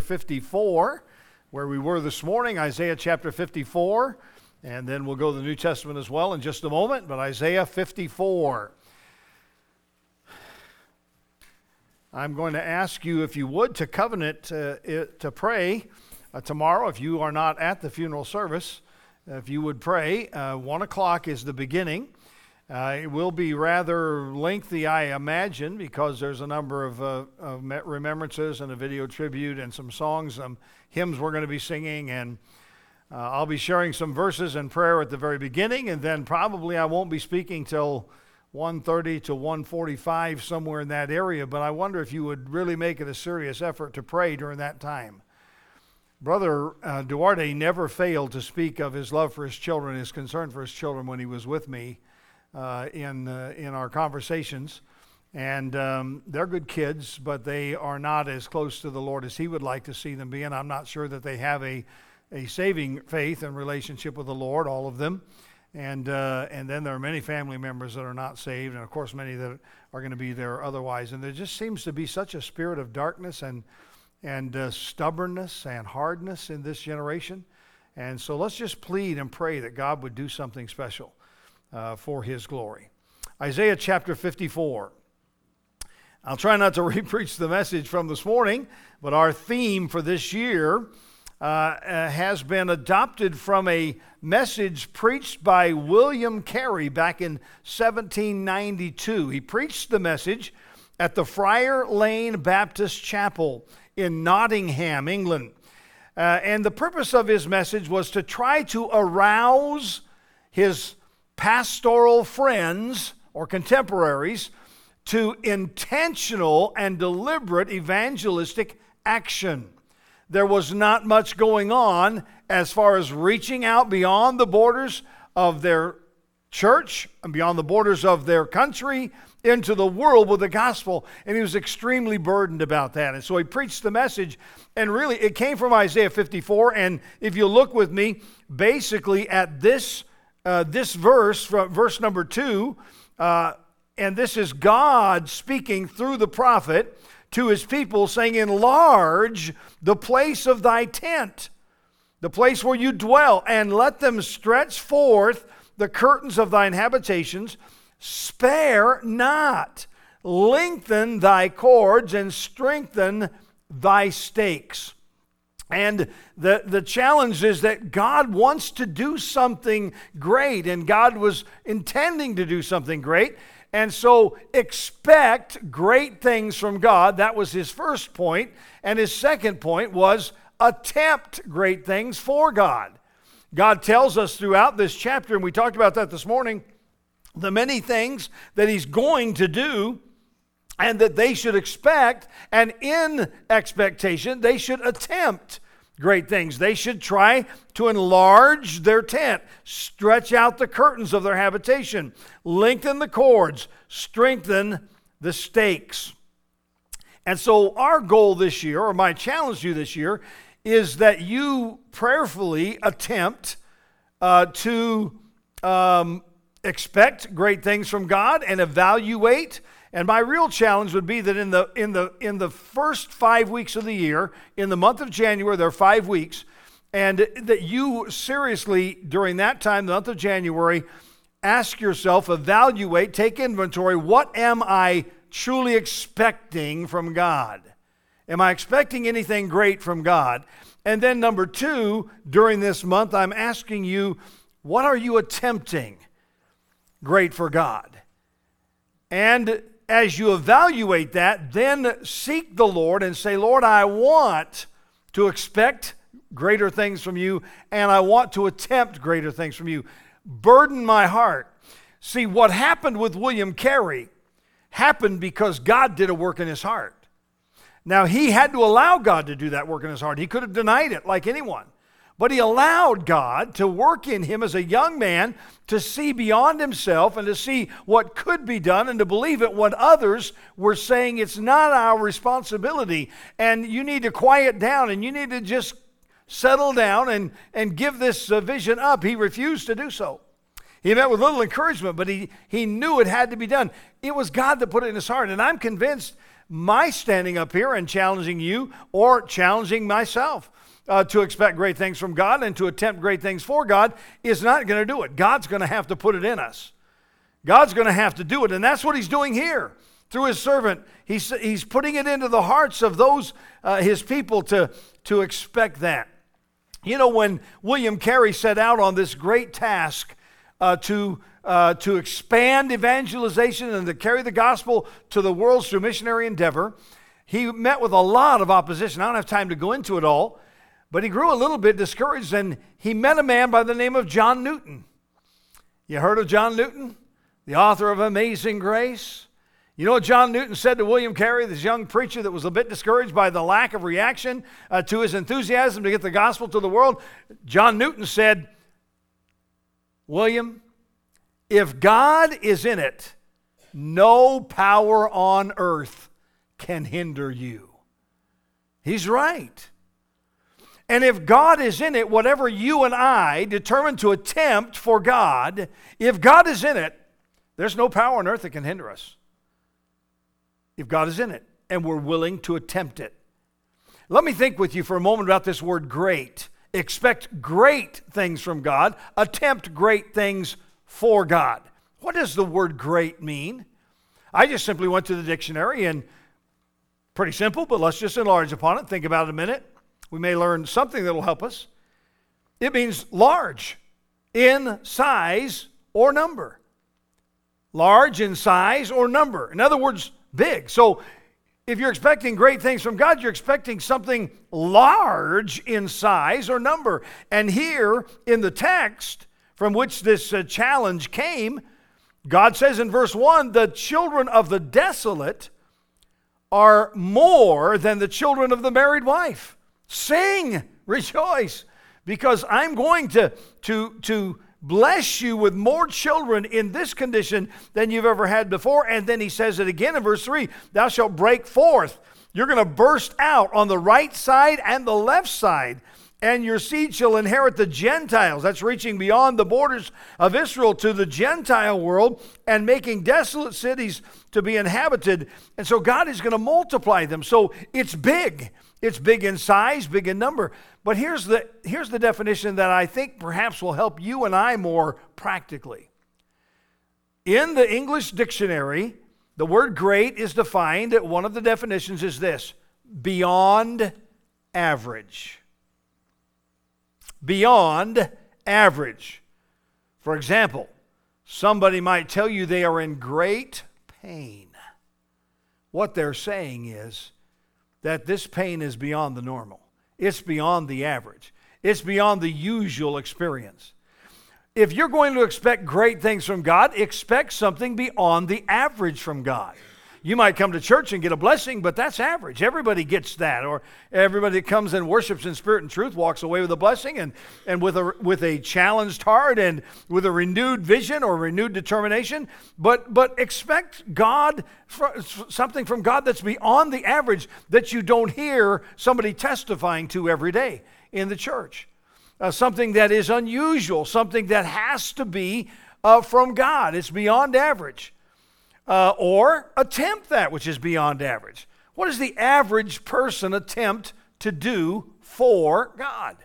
54, where we were this morning, Isaiah chapter 54, and then we'll go to the New Testament as well in just a moment, but Isaiah 54. I'm going to ask you, if you would, to covenant to pray tomorrow. If you are not at the funeral service, if you would pray. 1 o'clock is the beginning. It will be rather lengthy, I imagine, because there's a number of remembrances and a video tribute and some songs, hymns we're going to be singing, and I'll be sharing some verses and prayer at the very beginning, and then probably I won't be speaking till 1:30 to 1:45, somewhere in that area, but I wonder if you would really make it a serious effort to pray during that time. Brother Duarte never failed to speak of his love for his children, his concern for his children when he was with me in our conversations. And they're good kids, but they are not as close to the Lord as he would like to see them be, and I'm not sure that they have a saving faith and relationship with the Lord, all of them. And then there are many family members that are not saved, and of course many that are going to be there otherwise. And there just seems to be such a spirit of darkness and stubbornness and hardness in this generation. And so let's just plead and pray that God would do something special for his glory. Isaiah chapter 54. I'll try not to re-preach the message from this morning, but our theme for this year has been adopted from a message preached by William Carey back in 1792. He preached the message at the Friar Lane Baptist Chapel in Nottingham, England. And the purpose of his message was to try to arouse his pastoral friends or contemporaries to intentional and deliberate evangelistic action. There was not much going on as far as reaching out beyond the borders of their church and beyond the borders of their country into the world with the gospel. And he was extremely burdened about that. And so he preached the message, and really it came from Isaiah 54. And if you look with me basically at this verse, from verse number 2, and this is God speaking through the prophet to his people, saying, enlarge the place of thy tent, the place where you dwell, and let them stretch forth the curtains of thine habitations. Spare not, lengthen thy cords, and strengthen thy stakes. And the challenge is that God wants to do something great, and God was intending to do something great. And so expect great things from God. That was his first point. And his second point was attempt great things for God. God tells us throughout this chapter, and we talked about that this morning, the many things that he's going to do and that they should expect, and in expectation, they should attempt great things. They should try to enlarge their tent, stretch out the curtains of their habitation, lengthen the cords, strengthen the stakes. And so our goal this year, or my challenge to you this year, is that you prayerfully attempt to expect great things from God and evaluate. And my real challenge would be that in the first 5 weeks of the year, in the month of January, there are 5 weeks, and that you seriously, during that time, the month of January, ask yourself, evaluate, take inventory, what am I truly expecting from God? Am I expecting anything great from God? And then number 2, during this month, I'm asking you, what are you attempting great for God? And as you evaluate that, then seek the Lord and say, Lord, I want to expect greater things from you, and I want to attempt greater things from you. Burden my heart. See, what happened with William Carey happened because God did a work in his heart. Now, he had to allow God to do that work in his heart. He could have denied it like anyone. But he allowed God to work in him as a young man to see beyond himself and to see what could be done and to believe it when others were saying it's not our responsibility and you need to quiet down and you need to just settle down and give this vision up. He refused to do so. He met with little encouragement, but he knew it had to be done. It was God that put it in his heart. And I'm convinced My standing up here and challenging you or challenging myself to expect great things from God and to attempt great things for God is not going to do it. God's going to have to put it in us. God's going to have to do it, and that's what He's doing here through His servant. He's putting it into the hearts of those, His people, to expect that. You know, when William Carey set out on this great task to expand evangelization and to carry the gospel to the world through missionary endeavor, he met with a lot of opposition. I don't have time to go into it all, but he grew a little bit discouraged, and he met a man by the name of John Newton. You heard of John Newton, the author of Amazing Grace? You know what John Newton said to William Carey, this young preacher that was a bit discouraged by the lack of reaction to his enthusiasm to get the gospel to the world? John Newton said, William, if God is in it, no power on earth can hinder you. He's right. And if God is in it, whatever you and I determine to attempt for God, if God is in it, there's no power on earth that can hinder us. If God is in it, and we're willing to attempt it. Let me think with you for a moment about this word great. Expect great things from God. Attempt great things for God. What does the word great mean? I just simply went to the dictionary, and pretty simple, but let's just enlarge upon it. Think about it a minute. We may learn something that will help us. It means large in size or number. Large in size or number. In other words, big. So if you're expecting great things from God, you're expecting something large in size or number. And here in the text from which this challenge came, God says in verse 1, the children of the desolate are more than the children of the married wife. Sing, rejoice, because I'm going to bless you with more children in this condition than you've ever had before. And then he says it again in verse 3, thou shalt break forth. You're going to burst out on the right side and the left side, and your seed shall inherit the Gentiles. That's reaching beyond the borders of Israel to the Gentile world and making desolate cities to be inhabited. And so God is going to multiply them. So it's big. It's big in size, big in number. But here's the definition that I think perhaps will help you and I more practically. In the English dictionary, the word great is defined. One of the definitions is this: beyond average. Beyond average. For example, somebody might tell you they are in great pain. What they're saying is that this pain is beyond the normal. It's beyond the average. It's beyond the usual experience. If you're going to expect great things from God, expect something beyond the average from God. You might come to church and get a blessing, but that's average. Everybody gets that. Or everybody that comes and worships in spirit and truth walks away with a blessing and with a challenged heart and with a renewed vision or renewed determination. But expect God, something from God that's beyond the average that you don't hear somebody testifying to every day in the church. Something that is unusual, something that has to be from God. It's beyond average. Or attempt that which is beyond average. What does the average person attempt to do for God?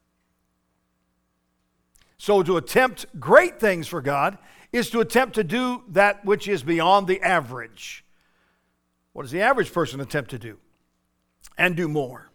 So to attempt great things for God is to attempt to do that which is beyond the average. What does the average person attempt to do? And do more.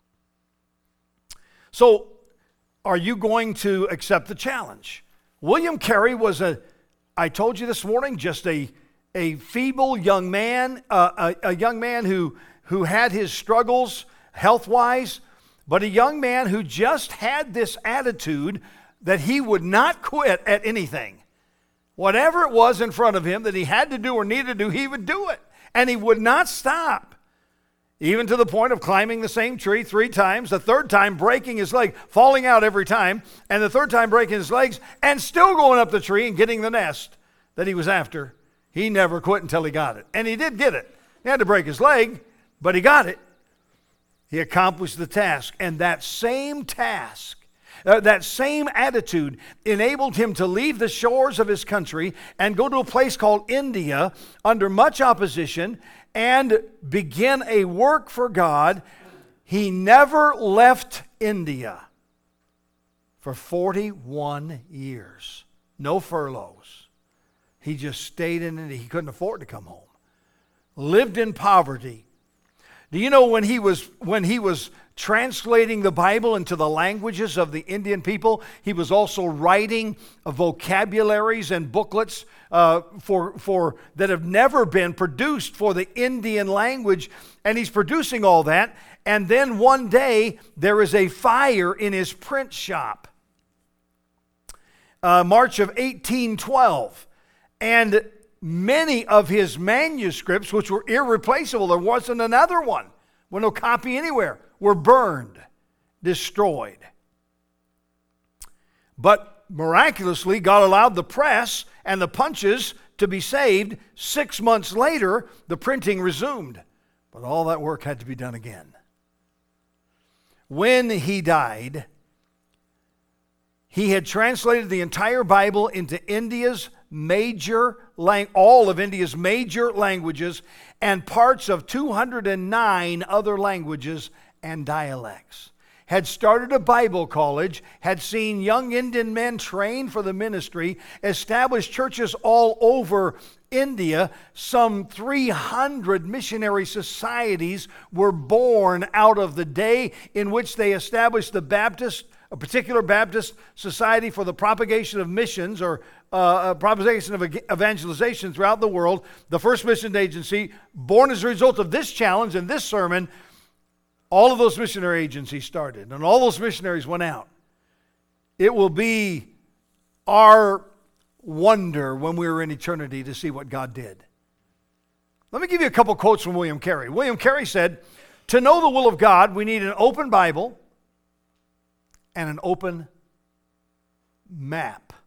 So are you going to accept the challenge? William Carey was I told you this morning, just a feeble young man, a young man who had his struggles health-wise, but a young man who just had this attitude that he would not quit at anything. Whatever it was in front of him that he had to do or needed to do, he would do it. And he would not stop, even to the point of climbing the same tree 3 times, the third time breaking his leg, falling out every time, and the third time breaking his legs, and still going up the tree and getting the nest that he was after. He never quit until he got it. And he did get it. He had to break his leg, but he got it. He accomplished the task. And that same task, That same attitude enabled him to leave the shores of his country and go to a place called India under much opposition and begin a work for God. He never left India for 41 years. No furloughs. He just stayed in India. He couldn't afford to come home. Lived in poverty. Do you know when he was translating the Bible into the languages of the Indian people, he was also writing vocabularies and booklets for that have never been produced for the Indian language, and he's producing all that. And then one day there is a fire in his print shop. March of 1812, and many of his manuscripts, which were irreplaceable, there wasn't another one, with no copy anywhere, were burned, destroyed. But miraculously, God allowed the press and the punches to be saved. 6 months later, the printing resumed. But all that work had to be done again. When he died, he had translated the entire Bible into all of India's major languages and parts of 209 other languages and dialects. Had started a Bible college, had seen young Indian men trained for the ministry, established churches all over India. Some 300 missionary societies were born out of the day in which they established a particular Baptist society for the propagation of missions or propagation of evangelization throughout the world. The first mission agency, born as a result of this challenge and this sermon, all of those missionary agencies started, and all those missionaries went out. It will be our wonder when we are in eternity to see what God did. Let me give you a couple quotes from William Carey. William Carey said, "To know the will of God, we need an open Bible and an open map."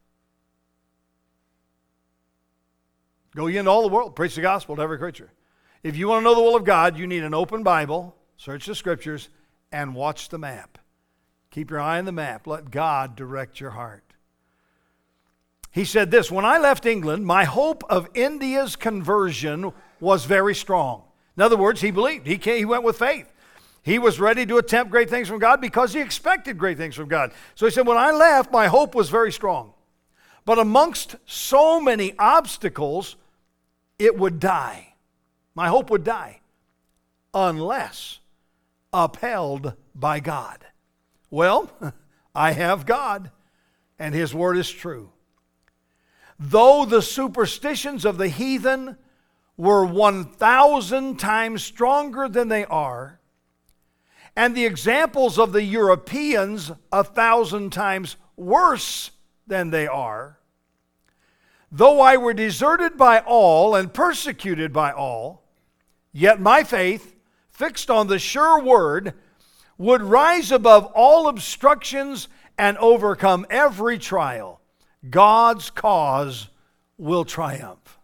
Go ye into all the world, preach the gospel to every creature. If you want to know the will of God, you need an open Bible, search the scriptures, and watch the map. Keep your eye on the map. Let God direct your heart. He said this, "When I left England, my hope of India's conversion was very strong." In other words, he believed. He went with faith. He was ready to attempt great things from God because he expected great things from God. So he said, when I left, my hope was very strong. But amongst so many obstacles, it would die. My hope would die unless upheld by God. Well, I have God, and his word is true. Though the superstitions of the heathen were 1,000 times stronger than they are, and the examples of the Europeans 1,000 times worse than they are, though I were deserted by all and persecuted by all, yet my faith, fixed on the sure word, would rise above all obstructions and overcome every trial. God's cause will triumph.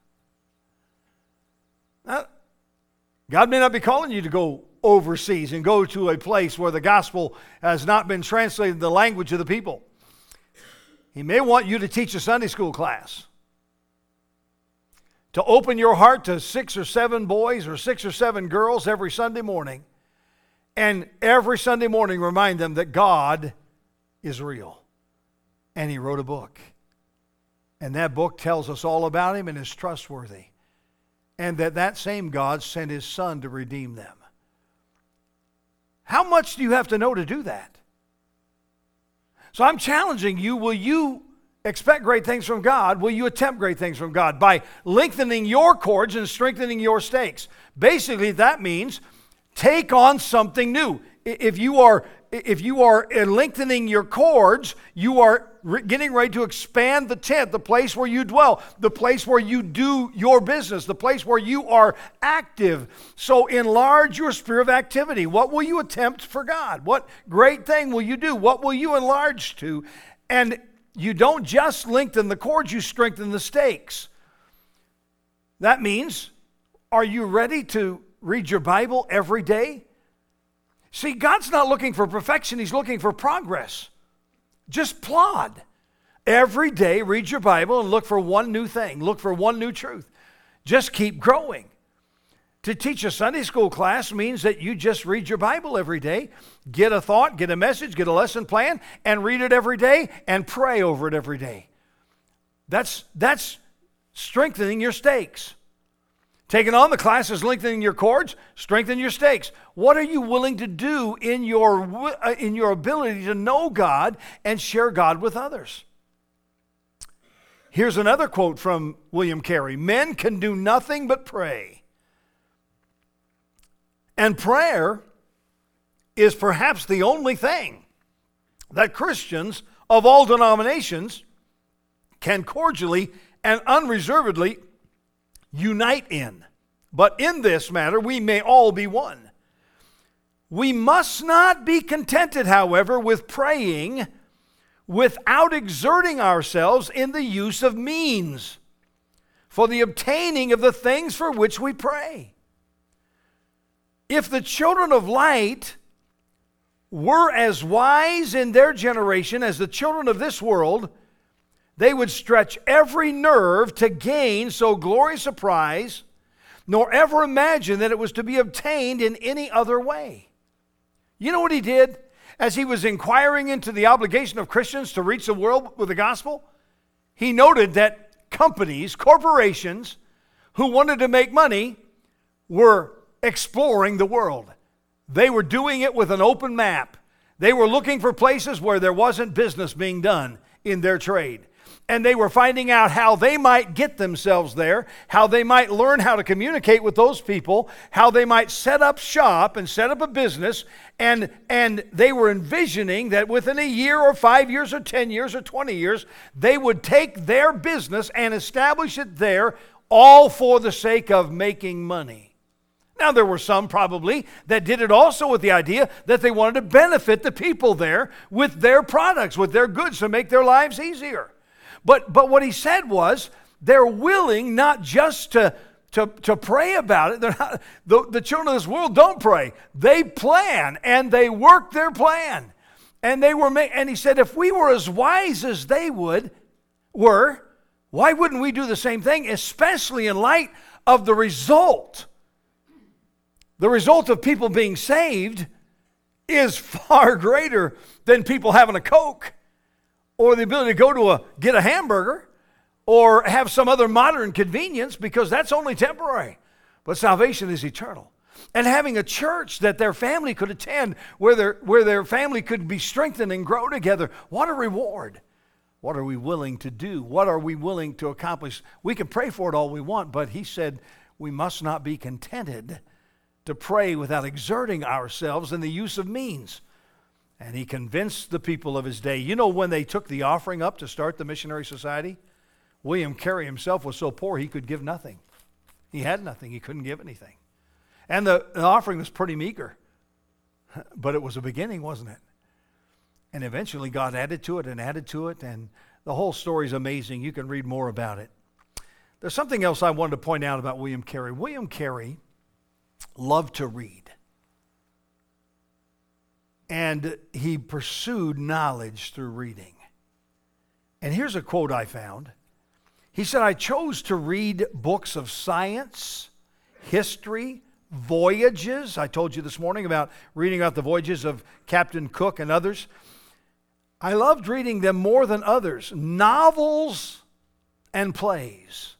Now, God may not be calling you to go overseas and go to a place where the gospel has not been translated in the language of the people. He may want you to teach a Sunday school class, to open your heart to 6 or 7 boys or 6 or 7 girls every Sunday morning, and every Sunday morning remind them that God is real, and he wrote a book, and that book tells us all about him and is trustworthy, and that same God sent his Son to redeem them. How much do you have to know to do that? So I'm challenging you, will you expect great things from God? Will you attempt great things from God by lengthening your cords and strengthening your stakes? Basically, that means take on something new. If you are lengthening your cords, you are getting ready to expand the tent, the place where you dwell, the place where you do your business, the place where you are active. So enlarge your sphere of activity. What will you attempt for God? What great thing will you do? What will you enlarge to? And you don't just lengthen the cords, you strengthen the stakes. That means, are you ready to read your Bible every day? See, God's not looking for perfection, he's looking for progress. Just plod. Every day, read your Bible and look for one new thing. Look for one new truth. Just keep growing. To teach a Sunday school class means that you just read your Bible every day, get a thought, get a message, get a lesson plan, and read it every day and pray over it every day. That's strengthening your stakes. Taking on the class is lengthening your cords, strengthen your stakes. What are you willing to do in your ability to know God and share God with others? Here's another quote from William Carey. Men can do nothing but pray. And prayer is perhaps the only thing that Christians of all denominations can cordially and unreservedly unite in. But in this matter, we may all be one. We must not be contented, however, with praying without exerting ourselves in the use of means for the obtaining of the things for which we pray. If the children of light were as wise in their generation as the children of this world, they would stretch every nerve to gain so glorious a prize, nor ever imagine that it was to be obtained in any other way. You know what he did as he was inquiring into the obligation of Christians to reach the world with the gospel? He noted that companies, corporations who wanted to make money were exploring the world. They were doing it with an open map. They were looking for places where there wasn't business being done in their trade. And they were finding out how they might get themselves there, how they might learn how to communicate with those people, how they might set up shop and set up a business. And they were envisioning that within a year or 5 years or 10 years or 20 years, they would take their business and establish it there, all for the sake of making money. Now, there were some probably that did it also with the idea that they wanted to benefit the people there with their products, with their goods, to make their lives easier. But what he said was, they're willing not just to pray about it. They're not, the children of this world don't pray. They plan and they work their plan. And he said, if we were as wise as they were, why wouldn't we do the same thing, especially in light of the result? The result of people being saved is far greater than people having a Coke or the ability to go to get a hamburger or have some other modern convenience, because that's only temporary. But salvation is eternal. And having a church that their family could attend, where their family could be strengthened and grow together, what a reward. What are we willing to do? What are we willing to accomplish? We can pray for it all we want, but he said we must not be contented to pray without exerting ourselves in the use of means. And he convinced the people of his day. You know, when they took the offering up to start the missionary society, William Carey himself was so poor he could give nothing. He had nothing. He couldn't give anything. And the offering was pretty meager. But it was a beginning, wasn't it? And eventually God added to it, and the whole story is amazing. You can read more about it. There's something else I wanted to point out about William Carey. William Carey loved to read. And he pursued knowledge through reading. And here's a quote I found. He said, I chose to read books of science, history, voyages. I told you this morning about reading about the voyages of Captain Cook and others. I loved reading them more than others. Novels and plays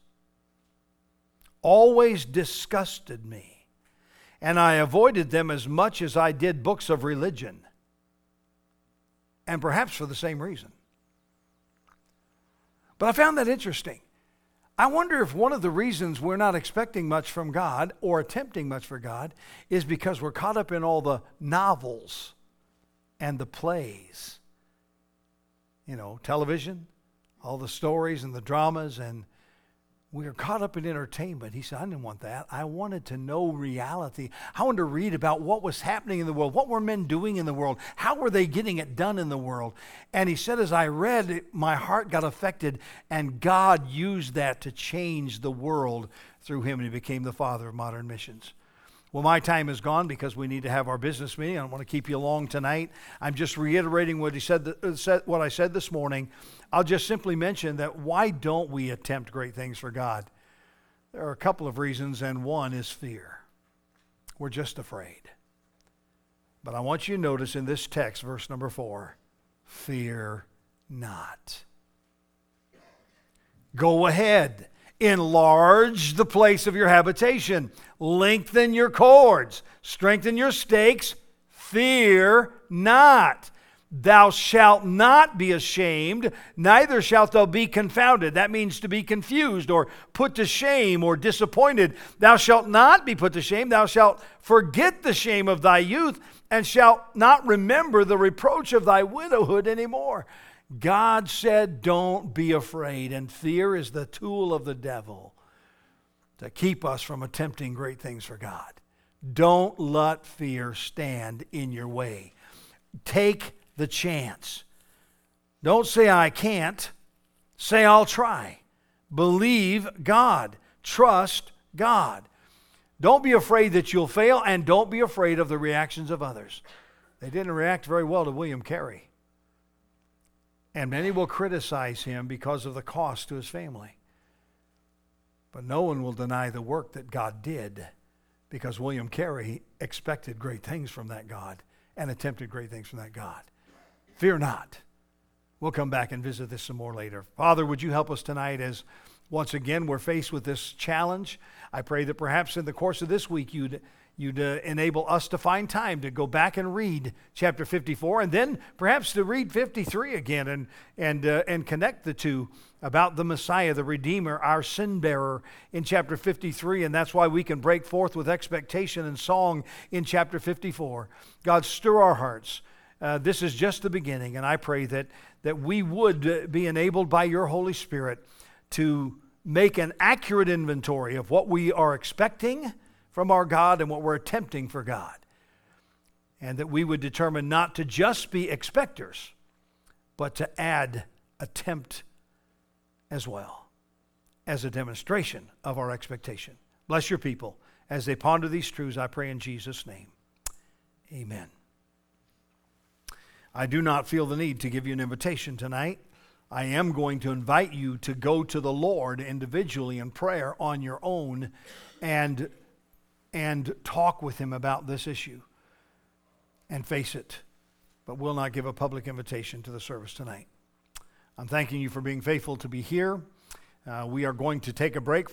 always disgusted me. And I avoided them as much as I did books of religion. And perhaps for the same reason. But I found that interesting. I wonder if one of the reasons we're not expecting much from God or attempting much for God is because we're caught up in all the novels and the plays. You know, television, all the stories and the dramas, and we are caught up in entertainment. He said, I didn't want that. I wanted to know reality. I wanted to read about what was happening in the world. What were men doing in the world? How were they getting it done in the world? And he said, as I read, my heart got affected, and God used that to change the world through him, and he became the father of modern missions. Well, my time is gone because we need to have our business meeting. I don't want to keep you long tonight. I'm just reiterating what what I said this morning. I'll just simply mention that why don't we attempt great things for God? There are a couple of reasons, and one is fear. We're just afraid. But I want you to notice in this text, verse number 4, fear not. Go ahead. Enlarge the place of your habitation. Lengthen your cords. Strengthen your stakes. Fear not. Thou shalt not be ashamed, neither shalt thou be confounded. That means to be confused or put to shame or disappointed. Thou shalt not be put to shame. Thou shalt forget the shame of thy youth and shalt not remember the reproach of thy widowhood anymore. God said, don't be afraid, and fear is the tool of the devil to keep us from attempting great things for God. Don't let fear stand in your way. Take the chance. Don't say, I can't. Say, I'll try. Believe God. Trust God. Don't be afraid that you'll fail, and don't be afraid of the reactions of others. They didn't react very well to William Carey. And many will criticize him because of the cost to his family. But no one will deny the work that God did, because William Carey expected great things from that God and attempted great things from that God. Fear not. We'll come back and visit this some more later. Father, would you help us tonight as once again we're faced with this challenge? I pray that perhaps in the course of this week you'd enable us to find time to go back and read chapter 54, and then perhaps to read 53 again and connect the two about the Messiah, the Redeemer, our sin bearer in chapter 53, and that's why we can break forth with expectation and song in chapter 54. God, stir our hearts. This is just the beginning, and I pray that we would be enabled by your Holy Spirit to make an accurate inventory of what we are expecting from our God and what we're attempting for God. And that we would determine not to just be expectors, but to add attempt as well as a demonstration of our expectation. Bless your people as they ponder these truths, I pray in Jesus' name. Amen. I do not feel the need to give you an invitation tonight. I am going to invite you to go to the Lord individually in prayer on your own and talk with him about this issue and face it. But we'll not give a public invitation to the service tonight. I'm thanking you for being faithful to be here. We are going to take a break.